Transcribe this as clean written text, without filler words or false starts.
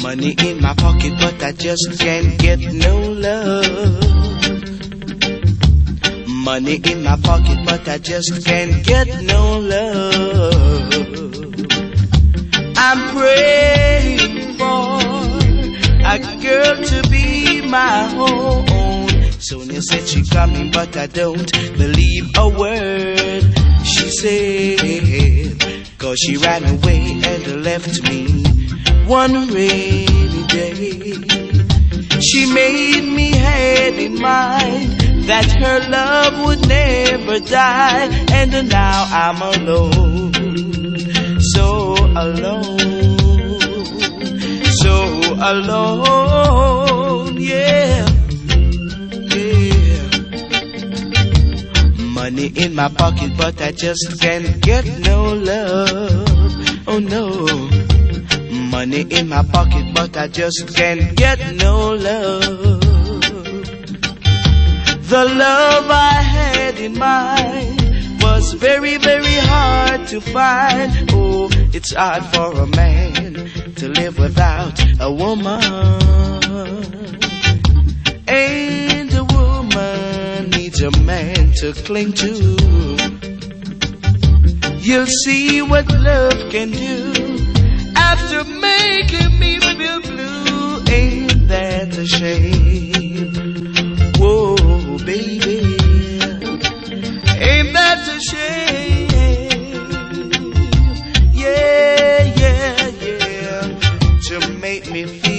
Money in my pocket, but I just can't get no love. Money in my pocket, but I just can't get no love. I'm praying for a girl to be my own. Sonia said she coming, but I don't believe a word she said, 'cause she ran away and left me one rainy day. She made me had in mind that her love would never die, and now I'm alone, so alone, so alone, yeah, yeah. Money in my pocket, but I just can't get no love, oh no. Money in my pocket, but I just can't get no love. The love I had in mind was very, very hard to find. Oh, it's hard for a man to live without a woman. And a woman needs a man to cling to. You'll see what love can do after making me feel blue. Ain't that a shame? Whoa, baby, ain't that a shame? Yeah, yeah, yeah, to make me feel